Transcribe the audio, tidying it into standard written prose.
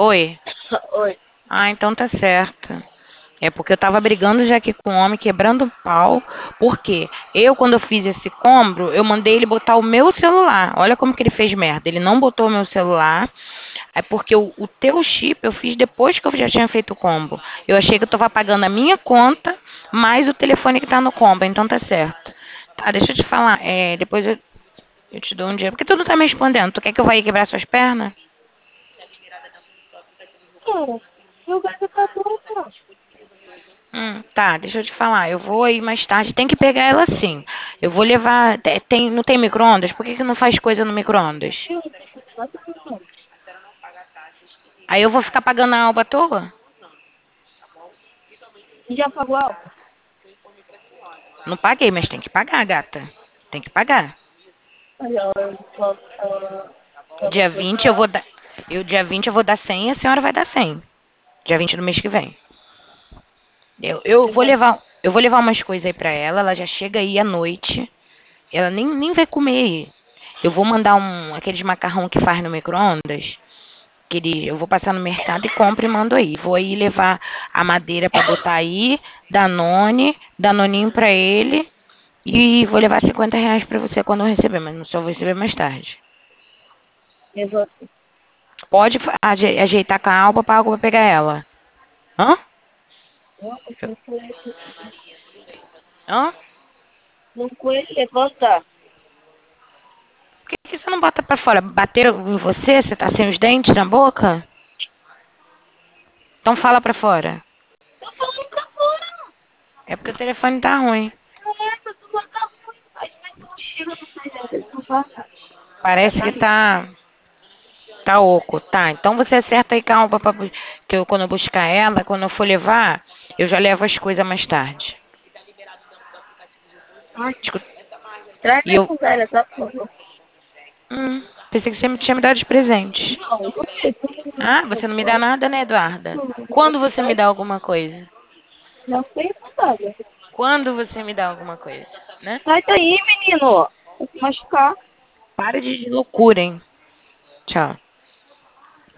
Oi. Oi. Ah, então tá certo. É porque eu tava brigando já aqui com o homem, quebrando o pau. Porque quando eu fiz esse compro, eu mandei ele botar o meu celular. Olha como que ele fez merda. Ele não botou o meu celular. É porque o teu chip eu fiz depois que eu já tinha feito o combo. Eu achei que eu tava pagando a minha conta, mais o telefone que tá no combo. Então tá certo. Tá, deixa eu te falar. Depois eu te dou um dinheiro. Porque tu não tá me respondendo. Tu quer que eu vá aí quebrar suas pernas? Cara, meu gato acabou, pô. Tá, deixa eu te falar. Eu vou aí mais tarde. Tem que pegar ela sim. Eu vou levar. Não tem micro-ondas? Por que não faz coisa no micro-ondas? Eu não sei se vai ter não. Aí eu vou ficar pagando a alba à toa? Já pagou algo? Não paguei, mas tem que pagar, gata. Tem que pagar. Aí, ó, ela Dia foi 20 eu pra... vou dar. Dia 20 eu vou dar 100 e a senhora vai dar 100. Dia 20 do mês que vem. Eu Você vou vai... levar. Eu vou levar umas coisas aí pra ela. Ela já chega aí à noite. Ela nem vai comer aí. Eu vou mandar aqueles macarrão que faz no micro-ondas. Eu vou passar no mercado e compro e mando aí. Vou aí levar a madeira pra botar aí, Danoninho pra ele e vou levar R$ 50 pra você quando eu receber, mas não só vou receber mais tarde. Levou assim. Pode ajeitar com a Alba pra Alba pegar ela. Hã? Não, não foi... Hã? Não foi levantar. Por que você não bota pra fora? Bateram em você? Você tá sem os dentes na boca? Então fala pra fora. Tô falando pra fora. É porque o telefone tá ruim. Não é, tá tudo tá ruim. Mas não chega, não sai dentro. Não passa. Já Parece tá que aí. tá oco. Tá, então você acerta aí com a Alba que quando eu buscar ela, quando eu for levar, eu já levo as coisas mais tarde. Ai, Escuta, traz E aí eu. pro velho, tá, por favor. Pensei que você me tinha me dado de presente. Não, não sei. Ah, você não me dá nada, né, Eduarda? Quando você me dá alguma coisa? Já foi passada. Quando você me dá alguma coisa, né? Sai daí, menino. Vai se machucar. Para de loucura, hein? Tchau.